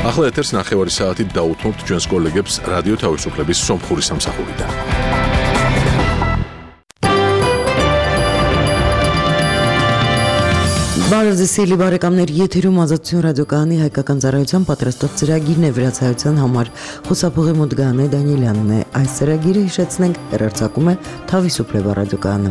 ახლა ეთერს ნახევარი საათით დაუთმობთ ჩვენს კოლეგებს რადიო თავისუფლების სომხური სამსახურიდან. Բարև սիրելի բարեկամներ, եթերում Ազատություն ռադիոկայանի հայկական ծառայության պատրաստող ծրագիրն է վրացայության համար։ Խոսափողի մոդգան է Դանիելյանն է։ Այս ծրագիրը հիշեցնենք հեռարձակում է Թավիսուփլեվա ռադիոկայանը։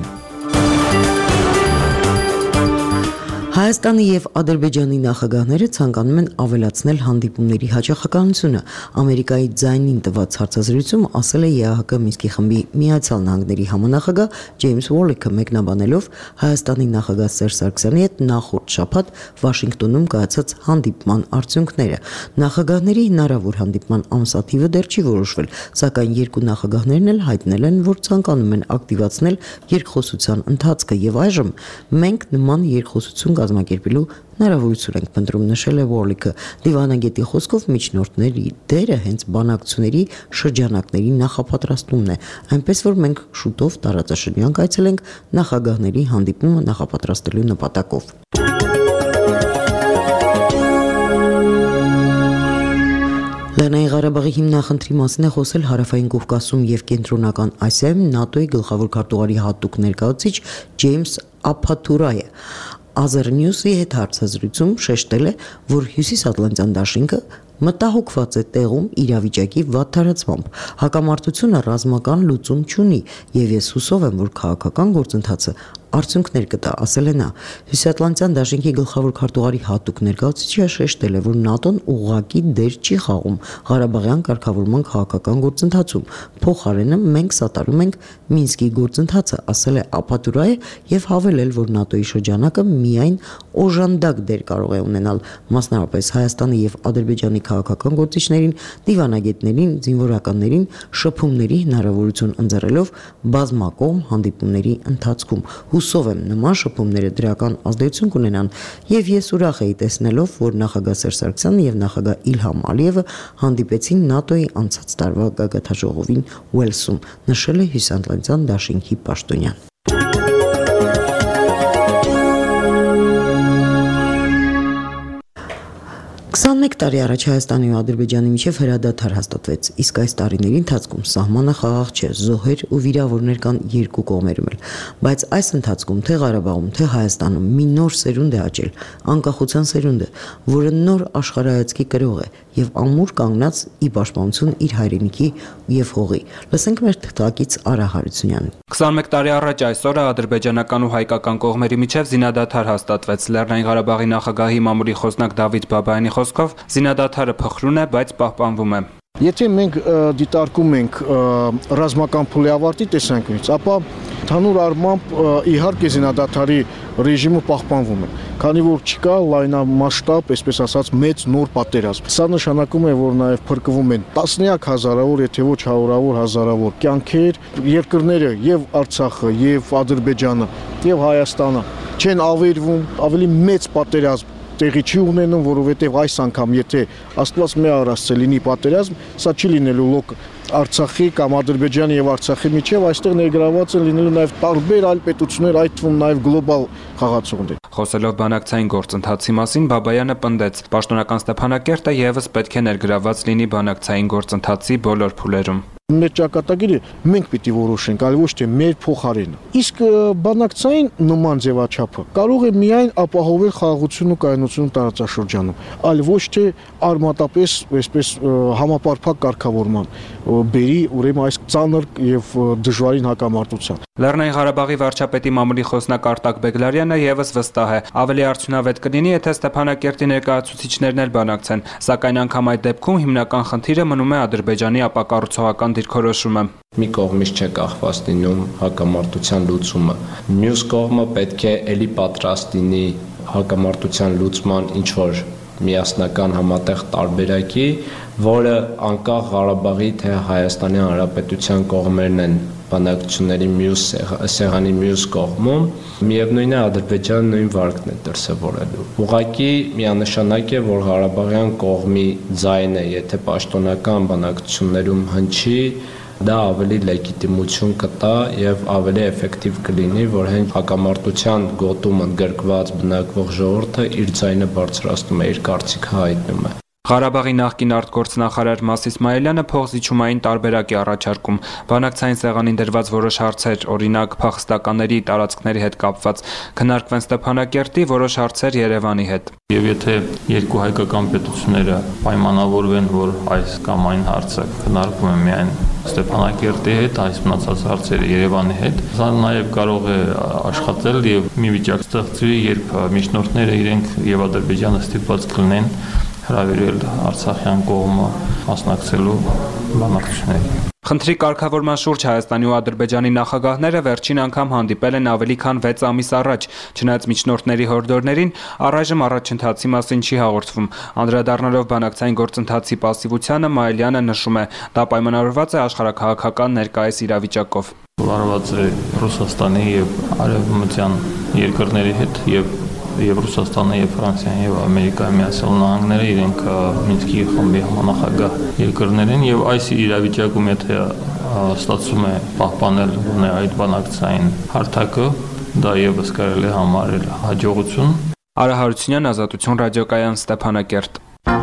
Հայաստանի եւ Ադրբեջանի նախագահները ցանկանում են ավելացնել հանդիպումների հաճախականությունը։ Ամերիկայի ձայնին տված հարցազրույցում ասել է ԵԱՀԿ Մինսկի խմբի Միացյալ Նահանգների համանախագահ Ջեյմս Ուոլիքը մեկնաբանելով Հայաստանի նախագահ Սերժ Սարգսյանի հետ նախորդ շաբաթ Վաշինգտոնում կայացած հանդիպման արդյունքները։ Նախագահների հնարավոր հանդիպման ամսաթիվը դեռ չի որոշվել, սակայն երկու նախագահներն էլ հայտնել են, որ ցանկանում են ակտիվացնել երկխոսության ընթացքը եւ այժմ մենք նման երկխոսություն կազմակերպելու հնարավորություն ենք փնտրում, նշել է Ուոլիքը։ Դիվանագետի խոսքով միջնորդների դերը հենց բանակցությունների շրջանակների նախապատրաստումն է, այնպես որ մենք շուտով տարածաշրջան կայցելենք նախագահների հանդիպումը նախապատրաստելու նպատակով։ Լեռնային Ղարաբաղի հիմնախնդրի մասին է խոսել Հարավային Կովկասում եւ Կենտրոնական Ասիայում ՆԱՏՕ-ի գլխավոր քարտուղարի հատուկ ներկայացուցիչ Ջեյմս Ափաթուրայը։ Azernews-ի հետ հարցազրույցում շեշտել է, որ Հյուսիսատլանտյան դաշինքը մտահոգված է տեղում իրավիճակի վատթարացմամբ։ Հակամարտությունը ռազմական լուծում չունի, եւ ես հուսով եմ, որ քաղաքական գործընթացը արդյունքներ կտա, ասել է նա։ Հյուսիսատլանտյան դաշինքի գլխավոր քարտուղարի հատուկ ներկայացուցիչը շեշտել է, որ ՆԱՏՕ-ն ուղղակի դեր չի խաղում Ղարաբաղյան կարգավորման քաղաքական գործընթացում։ Փոխարենը մենք սատարում ենք Մինսկի գործընթացը, ասել է Ափաթուրայը եւ հավելել, որ ՆԱՏՕ-ի շրջանակը միայն օժանդակ դեր կարող է ունենալ, մասնավորապես Հայաստանի եւ Ադրբեջանի քաղաքական գործիչներին, դիվանագետներին, զինվորականներին շփումների հնարավորություն ընձեռելով բազմակողմ հանդիպումների ընթացքում։ Հուսով եմ նման շփումները դրական ազդեցություն կունենան եւ ես ուրախ եի տեսնելով, որ նախագահ Սերժ Սարգսյանն եւ նախագահ Իլհամ Ալիևը հանդիպեցին ՆԱՏՕ-ի անցած տարվա գագաթնաժողովին Ուելսում, նշել է Հյուսիսատլանտյան դաշինքի պաշտոնյան։ 21 տարի առաջ Հայաստանի ու Ադրբեջանի միջև հրադադար հաստատվեց, իսկ այս տարիների ընթացքում սահմանը խաղաղ չէ, զոհեր ու վիրավորներ կան երկու կողմերում էլ, բայց այս ընթացքում թե Ղարաբաղում, թե Հայաստանում մի նոր սերունդ է աճել, անկախության սերունդը, որը նոր աշխարհայացքի կրող է եւ ամուր կանգնած ի պաշտպանություն իր հայրենիքի եւ հողի։ Լսենք մեր թղթակից Արա Հարությունյանին։ 21 տարի առաջ այսօրը ադրբեջանական ու հայկական կողմերի միջև զինադադար հաստատվեց։ Լեռնային Ղարաբաղի նախագահի մամուլի խոսնակ Դավիթ Բաբայանի խոսքով զինադադարը փխրուն է, բայց պահպանվում է։ Եթե մենք դիտարկում ենք ռազմական փուլի ավարտի տեսանկյունից, ապա ընդհանուր առմամբ իհարկե զինադադարի ռեժիմը պահպանվում է, քանի որ չկա լայնամասշտաբ, այսպես ասած, մեծ նոր պատերազմ։ Սա նշանակում է, որ նաև փրկվում են տասնյակ հազարավոր, եթե ոչ հարյուրավոր հազարավոր կյանքեր, երկրները եւ Արցախը, եւ Ադրբեջանը, եւ Հայաստանը չեն ավերվում, ավելի մեծ պատերազմ տեղի չի ունենում, որովհետև այս անգամ եթե Աստված մեծ ասել լինի պատերազմ, սա չի լինելու լոկ Արցախի կամ Ադրբեջանի եւ Արցախի միջև, այստեղ ներգրաված են լինելու նաև տարբեր այլ պետություններ, այդ թվում նաև գլոբալ խաղացողներ։ Խոսելով բանակցային գործընթացի մասին, Բաբայանը պնդեց, պաշտոնական Ստեփանակերտը եւս պետք է ներգրաված լինի բանակցային գործընթացի բոլոր փուլերում։ Մեր ճակատագիրը մենք պիտի որոշենք, այլ ոչ թե մեր փոխարենը։ Իսկ բանակցային նման ձևաչափը կարող է միայն ապահովել խաղաղություն ու կայունություն տարածաշրջանում, այլ ոչ թե արմատապես, այսպես համապարփակ կարգավորման բերի ուրեմն այս ծանր եւ դժվարին հակամարտության։ Լեռնային Ղարաբաղի վարչապետի մամուլի խոսնակ Արտակ Բեգլարյանը եւս վստահ է, ավելի արդյունավետ կլինի, եթե Ստեփանակերտի ներկայացուցիչներն էլ բանակցեն, սակայն անգամ այդ դեպքում հիմնական խնդիրը մնում է Ադրբեջանի ապակառուցողական դիրքորոշումը։ Մի կողմից չէ կախված լինում հակամարտության լուծումը։ Մյուս կողմը պետք է էլի պատրաստ լինի հակամարտության լուծման ինչ որ միասնական համատեղ տարբերակի, որը անկախ Ղարաբաղի թե Հայաստանի Հանրապետության կողմերն են բանակցությունների սեղանի մյուս կողմում, միևնույն է Ադրբեջանը նույն վարկն է դրսևորելու։ Ուղղակի միանշանակ է, որ Ղարաբաղյան կողմի ձայնը, եթե պաշտոնական բանակցություններում հնչի, դա ավելի լեգիտիմություն կտա եւ ավելի էֆեկտիվ կլինի, որ հենց հակամարտության գոտում ընդգրկված բնակվող ժողովուրդը իր ձայնը բարձրացնում է, իր կարծիքը հայտնում է։ Ղարաբաղի նախկին արտգործնախարար Մաս Իսմայելյանը փոխզիջումային տարբերակ է առաջարկում։ Բանակցային սեղանին դրված որոշ հարցեր, օրինակ փախստականների տարածքների հետ կապված, քննարկվեն Ստեփանակերտի, որոշ հարցեր Երևանի հետ։ Եվ եթե երկու հայկական պետությունները պայմանավորվեն, որ այս կամ այն հարցը քննարկվում է միայն Ստեփանակերտի հետ, այս մնացած հարցերը Երևանի հետ, սա նաև կարող է աշխատել եւ մի վիճակ ստեղծվի, երբ միջնորդները իրենք եւ Ադրբեջանը ստիպված կլինեն հրավիրել Արցախյան կողմը մասնակցելու բանակցություններին։ Խնդրի կարգավորման շուրջ Հայաստանի ու Ադրբեջանի նախագահները վերջին անգամ հանդիպել են ավելի քան 6 ամիս առաջ, չնայած միջնորդների հորդորներին առայժմ առաջընթացի մասին չի հաղորդվում։ Անդրադառնալով բանակցային գործընթացի պասիվությանը, Մայիլյանը նշում է, դա պայմանավորված է աշխարհաքաղաքական ներկայիս իրավիճակով։ Վարված է Ռուսաստանի եւ արևմտյան երկրների հետ եւ Ռուսաստանը եւ Ֆրանսիան եւ Ամերիկայի Միացյալ Նահանգները իրենք Մինսկի խմբի համանախագահ երկրներին եւ այս իրավիճակում եթե ստացվում է պահպանել այդ բանակցային հարթակը, դա եւս կարելի է համարել հաջողություն։ Արա Հարությունյան, Ազատություն ռադիոկայան, Ստեփանակերտ։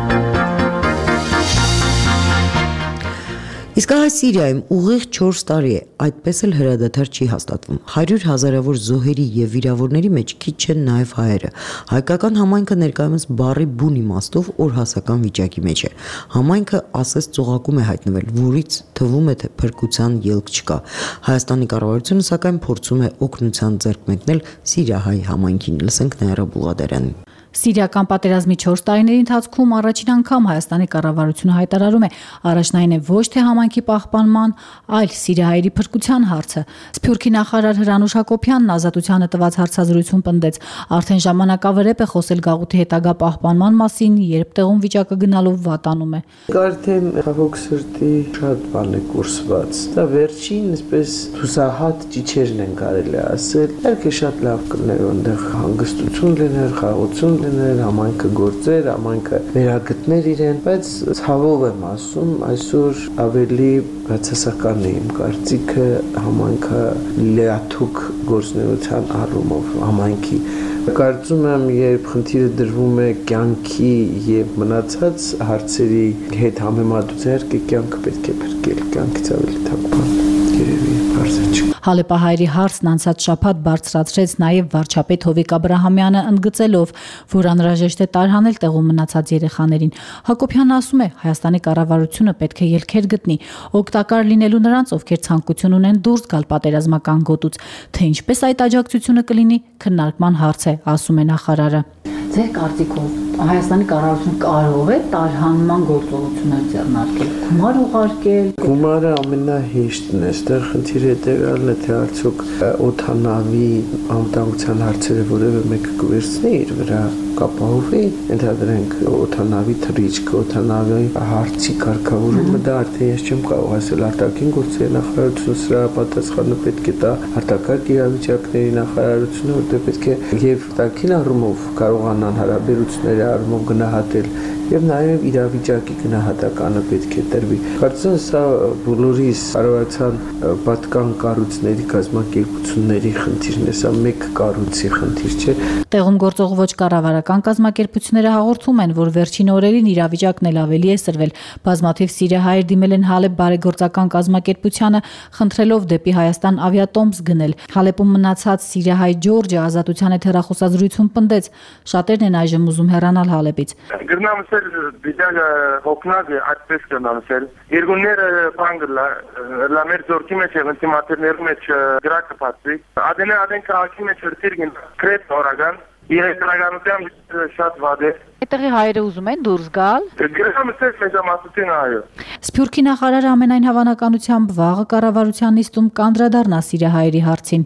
Իսկ այ Սիրիայում ուղիղ 4 տարի է, այդպես էլ հրադադար չի հաստատվում։ 100 հազարավոր զոհերի եւ վիրավորների մեջ քիչ չեն նաեւ հայերը։ Հայկական համայնքը ներկայումս բարի բուն իմաստով օրհասական վիճակի մեջ է։ Համայնքը ասես ծուղակում է հայտնվել, որից թվում է թե փրկության ելք չկա։ Հայաստանի կառավարությունը սակայն փորձում է օգնության ձեռք մեկնել սիրիահայ համայնքին։ Լսենք Նայրա Բուլղադարյանին։ Սիրիական պատերազմի 4 տարիների ընթացքում առաջին անգամ Հայաստանի կառավարությունը հայտարարում է առաջնային է ոչ թե համայնքի պահպանման, այլ սիրիահայերի փրկության հարցը։ Սփյուռքի նախարար Հրանուշ Հակոբյանն Ազատությանը տված հարցազրույցում պնդեց, արդեն ժամանակավրեպ է խոսել գաղութի հետագա պահպանման մասին, երբ տեղում վիճակը գնալով վատանում է։ Արդեն հավոք սրտի շատ բան է կուրսված։ Դա վերջին, այսպես հուսահատ ճիչերն են կարելի ասել։ Իհարկե շատ լավ կներ այնտեղ հանգստություն լիներ, խաղաղություն լիներ, համայնքը գործեր, համայնքը վերագտներ իրեն, բայց ցավով եմ ասում, այսօր ավելի բացասական է իմ կարծիքը համայնքը լիաթուկ գործնեության առումով համայնքի։ Կարծում եմ, երբ խնդիրը դրվում է կյանքի եւ մնացած հարցերի հետ համեմատության, կյանքը պետք է փրկել, կյանքից ավելի թակ բան երևի բարձր չի։ Հալեպահայերի հարցն անցած շաբաթ բարձրացրեց նաև վարչապետ Հովիկ Աբրահամյանը, ընդգծելով, որ անհրաժեշտ է տարհանել տեղում մնացած երեխաներին։ Հակոբյանն ասում է, Հայաստանի կառավարությունը պետք է ելքեր գտնի, օգտակար լինելու նրանց, ովքեր ցանկություն ունեն դուրս գալ պատերազմական գոտուց, թե ինչպես այդ աջակցությունը կլինի, քննարկման հարց է, ասում է նախարարը։ Ձեր կարծիքով Հայաստանի կառավարությունը կարող է տարհանման գործողություններ ձեռնարկել, գումար ուղարկել։ Գումարը ամենահեշտն է, այստեղ խնդիրը հետևյալն է, թե արդյոք օդանավի անվտանգության հարցերը որևէ մեկը կվերցնի իր վրա, կապահովի, ընդհանրենք օդանավի թռիչքը, օդանավի հարցի կարգավորումը, դա արդեն ես չեմ կարող ասել, արտաքին գործերի նախարարությունը սրա պատասխանը պետք է տա արտակարգ իրավիճակների նախարարությունը, որտեղ պետք է եւ արտաքին առումով կարողանան հարաբերությունների առումով գնահատել եւ նաեւ իրավիճակի գնահատականը պետք է տրվի։ Կարծում եմ սա բոլորիս կառավարության պատկան կառույցների կազմակերպությունների խնդիրն է, սա մեկ կառույցի խնդիր չէ։ Տեղում գործող ոչ կառավարական կազմակերպությունները հաղորդում են, որ վերջին օրերին իրավիճակն էլ ավելի է սրվել։ Բազմաթիվ սիրիահայեր դիմել են Հալեբ բարեգործական կազմակերպությանը, խնդրելով դեպի Հայաստան ավիատոմս գնել։ Հալեպում մնացած սիրիահայ Ջորջը Ազատության հետ հեռախոսազրույցում պնդեց, շատերն են այժմ ուզում հեռանալ Հալեպից։ Գրնամսել դիջալը հոգնած է այդպես կնամսել։ Երկուները բանգլա լամեր զորքի մեջ են ինտիմատերների մեջ գրակը պատվի։ Ադեն քաղաքի մեջ հրթիռ կրետ օրական Իրականության շատ վատ է։ Այդտեղի հայերը ուզում են դուրս գալ։ Գրնամսել մեջամասություն այո։ Սփյուռքի նախարարը ամենայն հավանականությամբ վաղը կառավարության նիստում կանդրադառնա սիրիահայերի հարցին։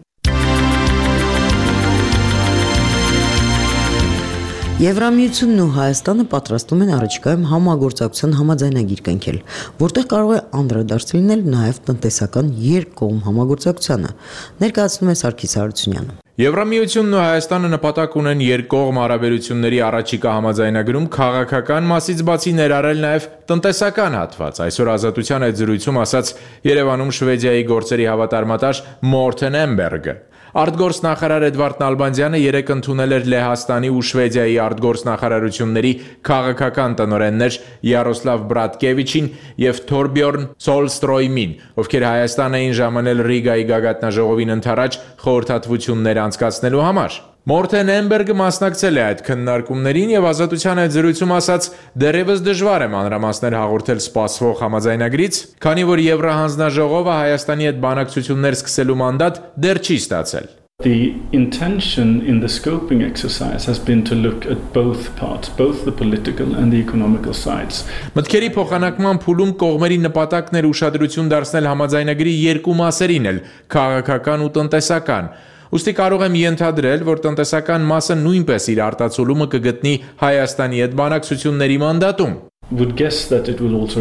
Եվրամիությունն ու Հայաստանը պատրաստում են առաջիկայում համագործակցության համաձայնագիր կնքել, որտեղ կարող է անդրադարձ լինել նաև տնտեսական երկկողմ համագործակցությանը, ներկայացնում է Սարգիս Հարությունյանը։ Եվրամիությունն ու Հայաստանը նպատակ ունեն երկկողմ հարաբերությունների առաջիկա համաձայնագրում քաղաքական մասից բացի ներառել նաև տնտեսական հատված։ Այսօր Ազատության այդ զրույցում ասաց Երևանում Շվեդիայի գործերի հավատարմատար Մորտեն Էմբերգը։ Արտգործ նախարար Էդվարդ Նալբանդյանը երեկ ընդունել էր Լեհաստանի ու Շվեդիայի արտգործ նախարարությունների քաղաքական տնօրեններ Յարոսլավ Բրատկևիչին եւ Թորբյորն Սոլստրոյմին, ովքեր Հայաստան էին ժամանել Ռիգայի գագաթնաժողովին ընդառաջ խորհրդատվություններ անցկացնելու համար։ Մորթեն Էմբերգը մասնակցել է այդ քննարկումներին եւ Ազատության այդ զրույցում ասաց. «Դեռևս դժվար է մանրամասներ հաղորդել սպասվող համաձայնագրից, քանի որ Եվրահանձնաժողովը Հայաստանի հետ բանակցություններ սկսելու մանդատ դեռ չի ստացել»։ The intention in the scoping exercise has been to look at both parts, both the political and the economical sides. Մտքերի փոխանակման փուլում կողմերի նպատակն էր ուշադրություն դարձնել համաձայնագրի երկու մասերին էլ՝ քաղաքական ու տնտեսական։ Ուստի կարող եմ ենթադրել, որ տնտեսական մասը նույնպես իր արտացոլումը կգտնի Հայաստանի հետ բանակցությունների մանդատում։ Would guess that it will also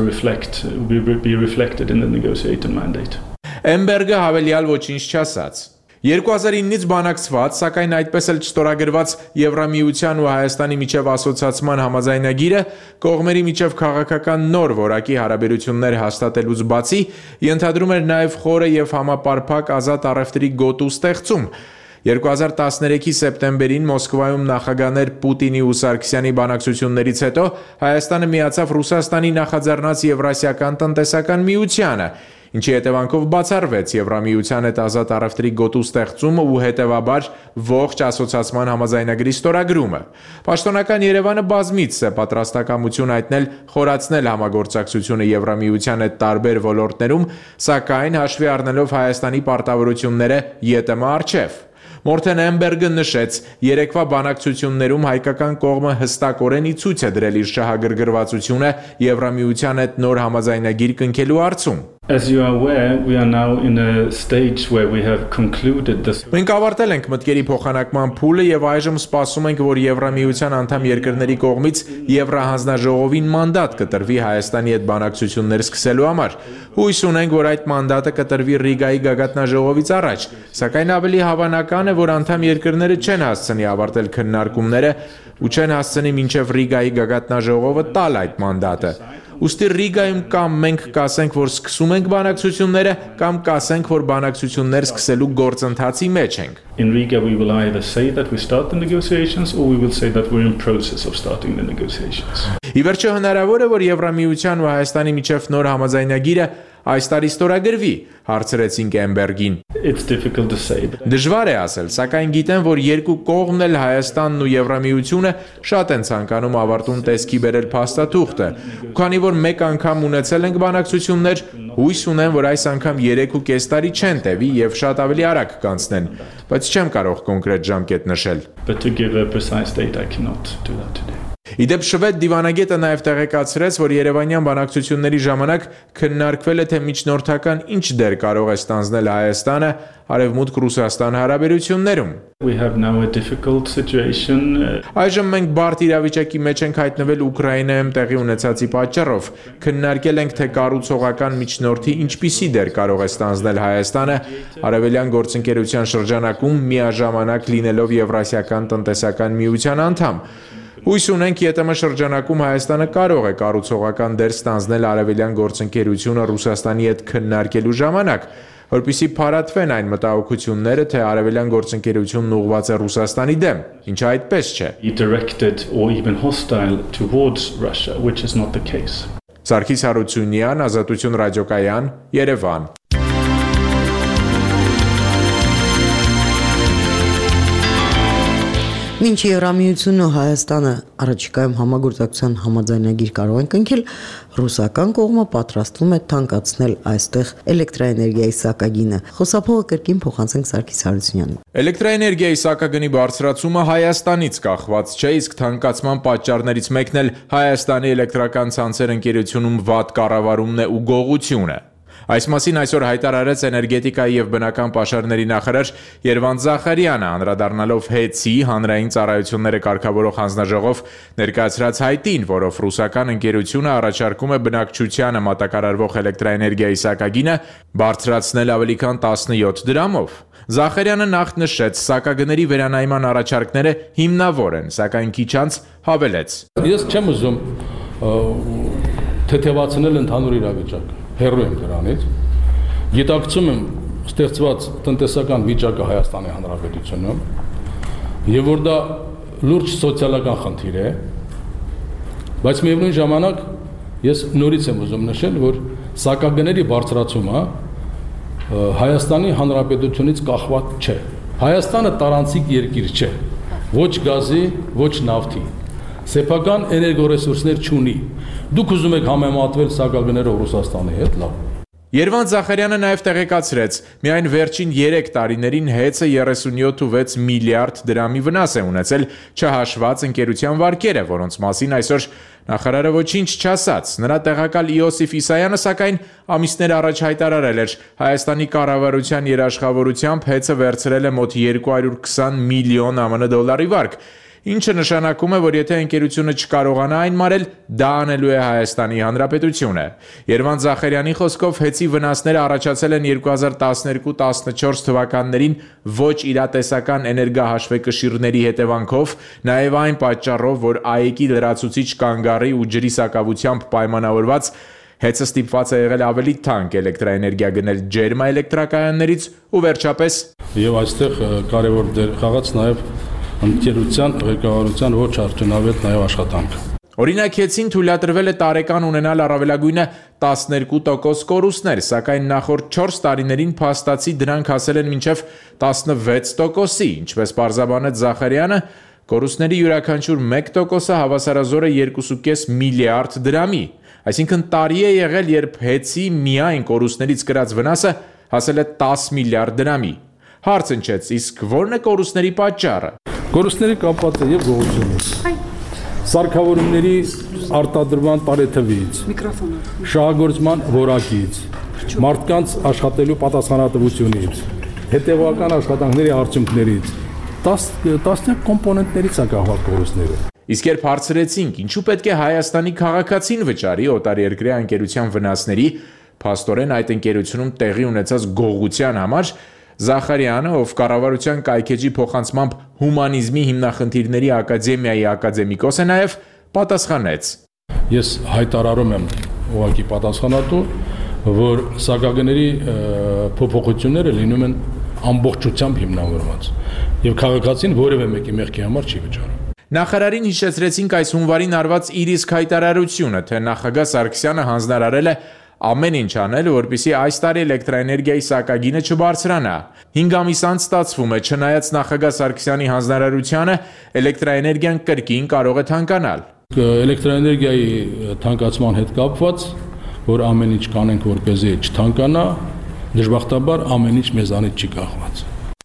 be reflected in the negotiated mandate. Էմբերգը հավելյալ ոչինչ չասաց։ 2009-ից բանակցված, սակայն այդպես էլ չստորագրված Եվրամիության ու Հայաստանի միջև ասոցիացման համաձայնագիրը կողմերի միջև քաղաքական նոր որակի հարաբերություններ հաստատելուց բացի ենթադրում էր նաև խորը եւ համապարփակ ազատ առևտրի գոտու ստեղծում։ 2013-ի սեպտեմբերին Մոսկվայում նախագաներ Պուտինի ու Սարգսյանի բանակցություններից հետո Հայաստանը միացավ Ռուսաստանի նախաձեռնած Եվրասիական տնտեսական միությանը, ինչի հետևանքով բացառվեց Եվրամիության հետ ազատ առևտրի գոտու ստեղծումը ու հետևաբար ողջ ասոցիացման համաձայնագրի ստորագրումը։ Պաշտոնական Երևանը բազմիցս է պատրաստակամություն հայտնել խորացնել համագործակցությունը Եվրամիության հետ տարբեր ոլորտներում, սակայն հաշվի առնելով Հայաստանի պարտավորությունները ԵՏՄ առջև։ Մորթեն Էմբերգը նշեց, երեկվա բանակցություններում հայկական կողմը հստակորեն ի ցույց է դրել իր շահագրգռվածությունը Եվրամիության հետ նոր համաձայնագիր կնքելու հարցում։ As you are aware, we are now in a stage where we have concluded this. Մենք ավարտել ենք մտքերի փոխանակման փուլը եւ այժմ սպասում ենք, որ Եվրամիության անդամ երկրների կողմից Եվրահանձնաժողովին մանդատ կտրվի Հայաստանի հետ բանակցություններ սկսելու համար։ Հույս ունենք, որ այդ մանդատը կտրվի Ռիգայի գագաթնաժողովից առաջ, սակայն ավելի հավանական է, որ անդամ երկրները չեն հասցնի ավարտել քննարկումները ու չեն հասցնի մինչև Ռիգայի գագաթնաժողովը տալ այդ մանդատը։ Ուստի Ռիգայում կամ մենք կասենք, որ սկսում ենք բանակցությունները, կամ կասենք, որ բանակցություններ սկսելու գործընթացի մեջ ենք։ In Riga we will either say that we start the negotiations or we will say that we're in process of starting the negotiations. Ի վերջո հնարավոր է, որ Եվրամիության ու Հայաստանի միջև նոր համաձայնագիրը այս տարի ստորագրվի, հարցրեցինք Էմբերգին։ It's difficult to say. Դժվար է ասել, սակայն գիտեմ, որ երկու կողմն էլ Հայաստանն ու Եվրամիությունը շատ են ցանկանում ավարտուն տեսքի բերել փաստաթուղթը։ Քանի որ մեկ անգամ ունեցել ենք բանակցություններ, հույս ունեմ, որ այս անգամ 3.5 տարի չեն տևի եւ շատ ավելի արագ կանցնեն, բայց չեմ կարող կոնկրետ ժամկետ նշել։ But to give a precise date I cannot do that today. Իդեպ շվեդ դիվանագետը նաև տեղեկացրեց, որ Երևանյան բանակցությունների ժամանակ քննարկվել է, թե միջնորդական ինչ դեր կարող է ստանձնել Հայաստանը Արևմուտք-Ռուսաստան հարաբերություններում։ We have now a difficult situation. Այժմ մենք բարդ իրավիճակի մեջ ենք հայտնվել Ուկրաինայում տեղի ունեցածի պատճառով։ Քննարկել ենք, թե կառուցողական միջնորդի ինչպիսի դեր կարող է ստանձնել Հայաստանը Արևելյան գործընկերության շրջանակում միաժամանակ լինելով Եվրասիական տնտեսական միության անդամ։ Հույս ունենք ԵՏՄ շրջանակում Հայաստանը կարող է կառուցողական դեր ստանձնել Արևելյան գործընկերությունը Ռուսաստանի հետ քննարկելու ժամանակ, որպեսզի փարատվեն այն մտահոգությունները, թե Արևելյան գործընկերությունն ուղղված է Ռուսաստանի դեմ, ինչը այդպես չէ։ Directed or even hostile towards Russia, which is not the case. Սարգիս Հարությունյան, Ազատություն ռադիոկայան, Երևան։ Մինչ Եվրամիությունն ու Հայաստանը առաջիկայում համագործակցության համաձայնագիր կարող են կնքել, ռուսական կողմը պատրաստվում է թանկացնել այստեղ էլեկտրաէներգիայի սակագինը։ Խոսափողը կրկին փոխանցենք Սարգիս Հարությունյանին։ Էլեկտրաէներգիայի սակագնի բարձրացումը Հայաստանից կախված չէ, իսկ թանկացման պատճառներից մեկն էլ Հայաստանի էլեկտրական ցանցեր ընկերությունում վատ կառավարումն է ու գողությունը։ Այս մասին այսօր հայտարարեց էներգետիկայի եւ բնական պաշարների նախարար Երվանդ Զախարյանը, անդրադառնալով ՀԵՑ-ի հանրային ծառայությունները կարգավորող հանձնաժողով ներկայացրած հայտին, որով ռուսական ընկերությունը առաջարկում է բնակչությանը մատակարարվող էլեկտրաէներգիայի սակագինը բարձրացնել ավելի քան 17 դրամով։ Զախարյանը նախ նշեց, սակագների վերանայման առաջարկները հիմնավոր են, սակայն քիչ անց հավելեց. Ես չեմ ուզում թեթևացնել ընդհանուր իրավիճակը։ Հեռու եմ դրանից։ Գիտակցում եմ ստեղծված տնտեսական վիճակը Հայաստանի Հանրապետությունում եւ որ դա լուրջ սոցիալական խնդիր է, բայց միևնույն ժամանակ ես նորից եմ ուզում նշել, որ սակագների բարձրացումը Հայաստանի Հանրապետությունից կախված չէ։ Հայաստանը տարանցիկ երկիր չէ, ոչ գազի, ոչ նավթի, սեփական էներգորեսուրսներ չունի։ Դուք ուզում եք համեմատվել սակագներով Ռուսաստանի հետ, լավ։ Երվանդ Զախարյանը նաև տեղեկացրեց, միայն վերջին 3 տարիներին հեծը 37.6 միլիարդ դրամի վնաս է ունեցել, չհաշված ընկերության վարկերը, որոնց մասին այսօր նախարարը ոչինչ չասաց։ Նրա տեղակալ Իոսիֆ Իսայանը, սակայն ամիսներ առաջ հայտարարել էր, Հայաստանի կառավարության երաշխավորությամբ հեծը վերցրել է մոտ 220 միլիոն ԱՄՆ դոլարի վարկ, ինչը նշանակում է, որ եթե ընկերությունը չկարողանա այն մարել, դա անելու է Հայաստանի Հանրապետությունը։ Երվանդ Զախարյանի խոսքով հեծի վնասները առաջացել են 2012-14 թվականներին ոչ իրատեսական էներգահաշվեկշիռների հետևանքով, նաև այն պատճառով, որ ԱԵԿ-ի լրացուցիչ կանգառի ու ջրի սակավությամբ պայմանավորված հեծը ստիպված է եղել ավելի թանկ էլեկտրաէներգիա գնել ջերմաէլեկտրակայաններից ու վերջապես եւ այստեղ կարևոր դեր խաղաց նաեւ ընկերության ղեկավարության ոչ արդյունավետ նաև աշխատանքը։ Օրինակ հեծին թույլատրվել է տարեկան ունենալ առավելագույնը 12% կորուստներ, սակայն նախորդ 4 տարիներին փաստացի դրանք հասել են մինչև 16%-ի, ինչպես պարզաբանեց Զախարյանը, կորուստների յուրաքանչյուր 1%-ը հավասարազոր է 2.5 միլիարդ դրամի, այսինքն տարի է եղել, երբ հեծի միայն կորուստներից կրած վնասը հասել է 10 միլիարդ դրամի։ Հարց ընչեց, իսկ ո՞րն է կորուստների պատճառը։ Կորուստների կապված է եւ գողությունից, սարքավորումների արտադրման տարեթվից, շահագործման որակից, մարդկանց աշխատելու պատասխանատվությունից, հետևական աշխատանքների արդյունքներից, տասնյակ կոմպոնենտներից է կախված կորուստները։ Իսկ երբ հարցրեցինք, ինչու պետք է Հայաստանի քաղաքացին վճարի օտարերկրյա ընկերության վնասների, փաստորեն այդ ընկերությունում տեղի ունեցած գողության համար, Զախարյանը, ով կառավարության կայքեջի փոխանցմամբ հումանիզմի հիմնախնդիրների ակադեմիայի ակադեմիկոս է նաև, պատասխանեց. Ես հայտարարում եմ ուղղակի պատասխանատու, որ սակագների փոփոխությունները լինում են ամբողջությամբ հիմնավորված եւ քաղաքացին որևէ մեկի մեղքի համար չի վճարում։ Նախարարին հիշեցրեցինք այս հունվարին արված իր իսկ հայտարարությունը, թե նախագահ Սարգսյանը հանձնարարել է ամեն ինչ անել, որպեսզի այս տարի էլեկտրաէներգիայի սակագինը չբարձրանա։ 5 ամիս անց ստացվում է, չնայած նախագահ Սարգսյանի հանձնարարությանը, էլեկտրաէներգիան կրկին կարող է թանկանալ։ Էլեկտրաէներգիայի թանկացման հետ կապված, որ ամեն ինչ կանենք, որպեսզի չթանկանա, դժբախտաբար ամեն ինչ մեզանից չի կախված։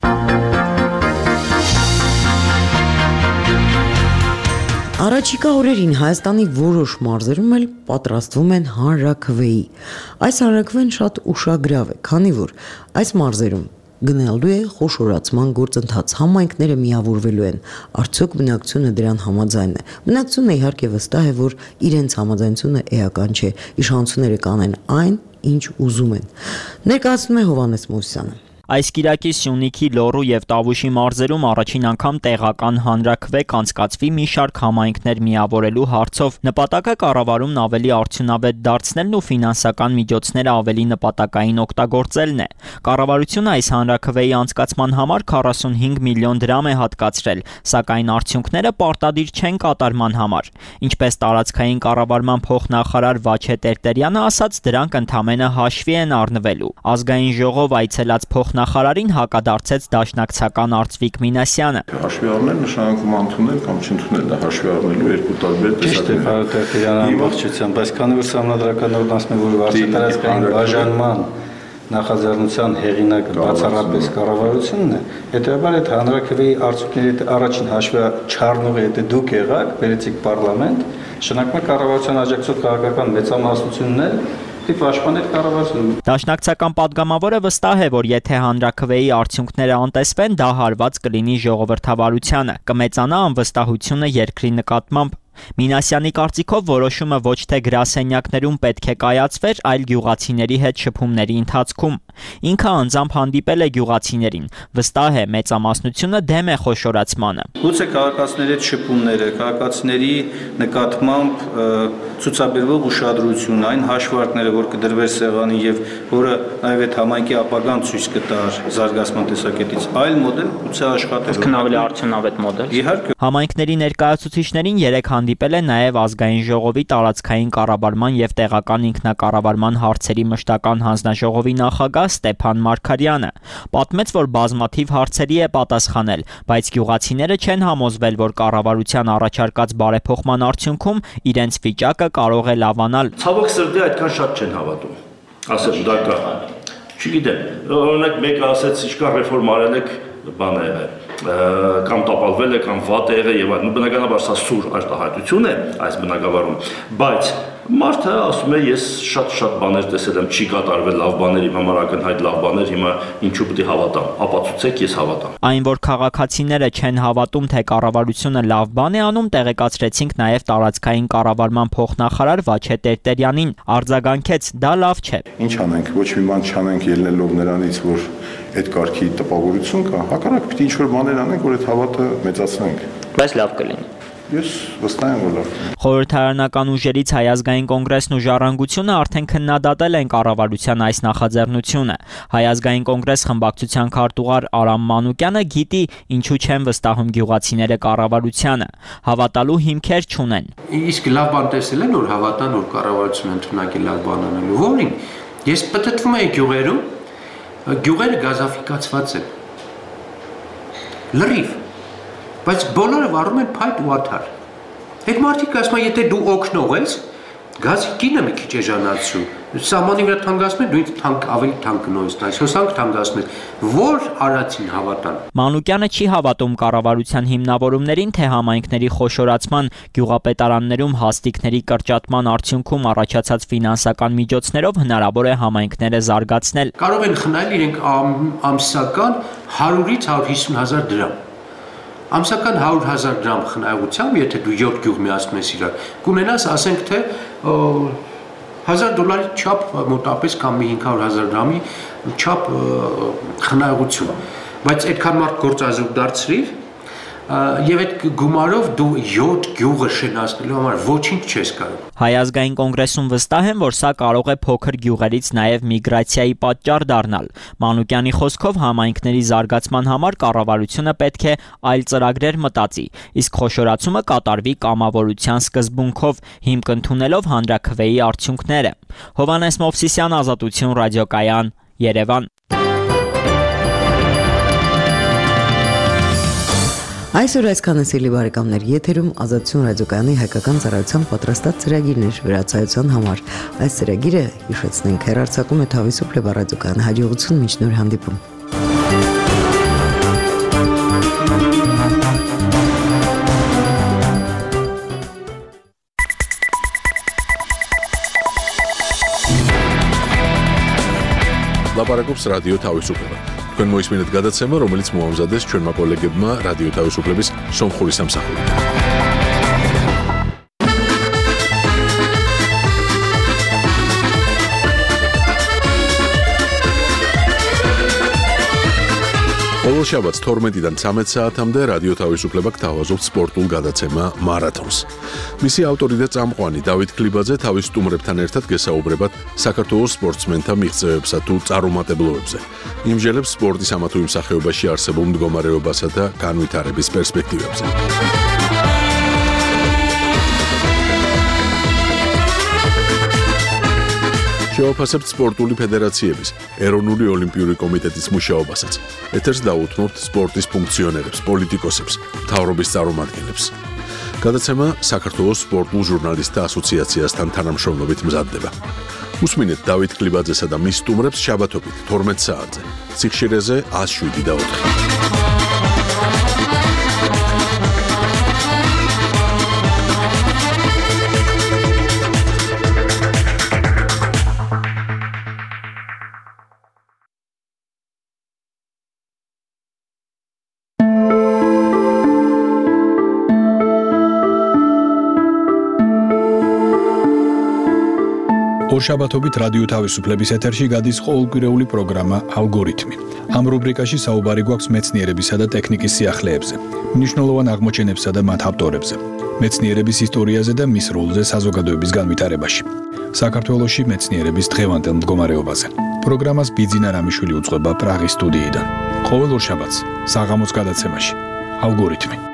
Առաջիկա օրերին Հայաստանի որոշ մարզերում էլ պատրաստվում են հանրաքվեի։ Այս հանրաքվեն շատ ուշագրավ է, քանի որ այս մարզերում գնալու է խոշորացման գործընթաց, համայնքները միավորվելու են, արդյոք բնակչությունը դրան համաձայն է։ Բնակչությունը իհարկե վստահ է, որ իրենց համաձայնությունը էական չէ, իշխանությունները կանեն այն, ինչ ուզում են։ Ներկայացնում է Հովհաննես Մովսյանը։ Այս կիրակի Սյունիքի, Լոռու եւ Տավուշի մարզերում առաջին անգամ տեղական հանրաքվե կանցկացվի մի շարք համայնքներ միավորելու հարցով։ Նպատակը կառավարումն ավելի արդյունավետ դարձնելն ու ֆինանսական միջոցները ավելի նպատակային օգտագործելն է։ Կառավարությունը այս հանրաքվեի անցկացման համար 45 միլիոն դրամ է հատկացրել, սակայն արդյունքները պարտադիր չեն կատարման համար։ Ինչպես տարածքային կառավարման փոխնախարար Վաչե Տերտերյանը ասաց, դրանք ընդամենը հաշվի են առնվելու։ Ազգային ժողով այցելած նախարարին հակադարձեց դաշնակցական Արծվիկ Մինասյանը։ Հաշվի առնել նշանակում ընդունել կամ չընդունել, դա հաշվի առնելու երկու տարբեր տեսակներ։ Բայց քանի որ համանդրական օրենացնում է, որ վարչատարածքային բաժանման նախաձեռնության հեղինակը բացառապես կառավարությունն է, հետեւաբար այդ հանրաքվեի արդյունքների առաջին հաշվի չառնողը եթե դուք եղաք, բերեցիք պարլամենտ, շնորհակալ եմ կառավարության աջակցող քաղաքական մեծամասնությունն է Դաշնակցական պատգամավորը վստահ է, որ եթե հանրաքվեի արդյունքները անտեսվեն, դա հարված կլինի ժողովրդավարությանը, կմեծանա անվստահությունը երկրի նկատմամբ, Մինասյանի կարծիքով որոշումը ոչ թե գրասենյակներում պետք է կայացվեր, այլ գյուղացիների հետ շփումների ընթացքում։ Ինքը անձամբ հանդիպել է գյուղացիներին, վստահ է մեծամասնությունը դեմ է խոշորացմանը։ Գուցե քաղաքացիների հետ շփումները, քաղաքացիների նկատմամբ ցուցաբերվող ուշադրությունը, այն հաշվարկները, որ կդրվեր սեղանին եւ որը նաեւ այդ համայնքի ապագան ցույց կտար զարգացման տեսակետից, այլ մոդել գուցե աշխատել։ Իսկ ավելի արդյունավետ մոդել։ Իհարկե։ Համայնքների ներկայացուցիչներին երեք հանդիպել է նաև Ազգային ժողովի տարածքային կառավարման եւ տեղական ինքնակառավարման հարցերի մշտական հանձնաժողովի նախագահ Ստեփան Մարգարյանը։ Պատմեց, որ բազմաթիվ հարցերի է պատասխանել, բայց գյուղացիները չեն համոզվել, որ կառավարության առաջարկած բարեփոխման արդյունքում իրենց վիճակը կարող է լավանալ։ Ցավոք սրտի այդքան շատ չեն հավատում։ Ասել դա կա։ Չգիտեմ, օրինակ մեկը ասեց, ինչքան ռեֆորմ արել եք, բան է եղել, կամ տապալվել է, կամ վատ է եղել եւ այլն։ Բնականաբար սա սուր արտահայտություն է այս բնակավարում, բայց մարդը ասում է ես շատ բաներ տեսել եմ, չի կատարվել լավ բաներ, իմ համար ակնհայտ լավ բաներ, հիմա ինչու պետք է հավատամ, ապացուցեք ես հավատամ։ Այն, որ քաղաքացիները չեն հավատում, թե կառավարությունը լավ բան է անում, տեղեկացրեցինք նաև տարածքային կառավարման փոխնախարար Վաչե Տերտերյանին, արձագանքեց, դա լավ չէ։ Ինչ անենք, ոչ մի բան չանենք ելնելով նրանից, որ այդ կարգի տպավորություն կա, հակառակ պիտի ինչ-որ բաներ անենք, որ այդ հավատը մեծացնենք։ Բայց լավ կլինի։ Ես վստահ եմ, որ լավ։ Խորհրդարանական ուժերից Հայ ազգային կոնգրեսն ու Ժառանգությունը արդեն քննադատել են կառավարության այս նախաձեռնությունը։ Հայ ազգային կոնգրես խմբակցության քարտուղար Արամ Մանուկյանը գիտի, ինչու չեն վստահում գյուղացիները կառավարությանը։ Հավատալու հիմքեր չունեն։ Իսկ լավ բան տեսել են, որ հավատան, որ կառավարությունը ընդունակի լավ բան անելու։ Որին։ Ես պատտվում եմ գյուղերում, գյուղերը գազաֆիկացված են։ Լրիվ։ Բայց բոլորը վառում են փայտ ու աթար։ Այդ մարդիկ ասում են, եթե դու օգնող ես, գազի կինը մի քիչ էժանացու։ Սահմանի վրա թանկացնում են, դու թանկ ավելի թանկ գնոյս տաս, հոսանք թանկացնում են։ Որ արածին հավատան։ Մանուկյանը չի հավատում կառավարության հիմնավորումներին, թե համայնքների խոշորացման, գյուղապետարաններում հաստիկների կրճատման արդյունքում առաջացած ֆինանսական միջոցներով հնարավոր է համայնքները զարգացնել։ Կարող են խնայել իրենք ամսական 100-ից 150,000 դրամ։ Ամսական 100,000 դրամ խնայողությամբ, եթե դու 7 գյուղ միացնում ես իրար, կունենաս, ասենք թե $1,000 չափ մոտապես կամ 500,000 դրամի չափ խնայողություն։ Բայց այդքան մարդ գործազուրկ դարձրիր, եւ այդ գումարով դու 7 գյուղը շենացնելու համար ոչինչ չես կարող։ Հայ ազգային կոնգրեսում վստահ են, որ սա կարող է փոքր գյուղերից նաև միգրացիայի պատճառ դառնալ։ Մանուկյանի խոսքով համայնքների զարգացման համար կառավարությունը պետք է այլ ծրագրեր մտածի, իսկ խոշորացումը կատարվի կամավորության սկզբունքով, հիմք ընդունելով հանրաքվեի արդյունքները։ Հովհաննես Մովսիսյան, Ազատություն ռադիոկայան, Երևան։ Այսօր այսքանը սիրելի բարեկամներ, եթերում Ազատություն ռադիոկայանի հայկական ծառայության պատրաստած ծրագիրներ վրացայության համար։ Այս ծրագիրը, հիշեցնենք, հեռարձակում է Թավիսուփ Լեբա ռադիոկայանի հաջողություն մինչ նոր հանդիպում։ Լապարակობს ռադիո Թավիսուփը։ Քան მოისმინეთ გადაცემა, რომელიც მოამზადეს ჩვენმა კოლეგებმა რადიო თავისუფლების სომხური სამსახურით. Ყოველ შაბათს 12-დან 13 საათამდე რადიო თავისუფლება გთავაზობთ სპორტულ გადაცემა მარათონს. მისი ავტორი და წამყვანი დავით ქლიბაძე თავის სტუმრებთან ერთად გესაუბრებათ საქართველოს სპორტსმენთა მიღწევებსა თუ წარუმატებლობებზე. იმჟელებს სპორტის ამა თუ იმ სახეობაში არსებულ მდგომარეობასა და განვითარების პერსპექტივებზე. შევაფასებთ სპორტული ფედერაციების, ეროვნული ოლიმპიური კომიტეტის მუშაობასაც. ეთერს დაუთმობთ სპორტის ფუნქციონერებს, პოლიტიკოსებს, მთავრობის წარმომადგენლებს. გადაცემა საქართველოს სპორტულ ჟურნალისტთა ასოციაციასთან თანამშრომლობით მზადდება. უსმინეთ დავით ქლიბაძესა და მის სტუმრებს შაბათობით 12 საათზე. სიხშირეზე 107.4. ორშაბათობით რადიო თავისუფლების ეთერში გადის ყოველკვირეული პროგრამა ალგორითმი. ამ რუბრიკაში საუბარი გვაქვს მეცნიერებისა და ტექნიკის სიახლეებზე, მნიშვნელოვან აღმოჩენებსა და მათ ავტორებზე, მეცნიერების ისტორიაზე და მის როლზე საზოგადოების განვითარებაში. საქართველოში მეცნიერების დღევანდელ მდგომარეობაზე. პროგრამას ბიძინა რამიშვილი უძღვება პრაღის სტუდიიდან. ყოველ ორშაბათს საღამოს გადაცემაში ალგორითმი.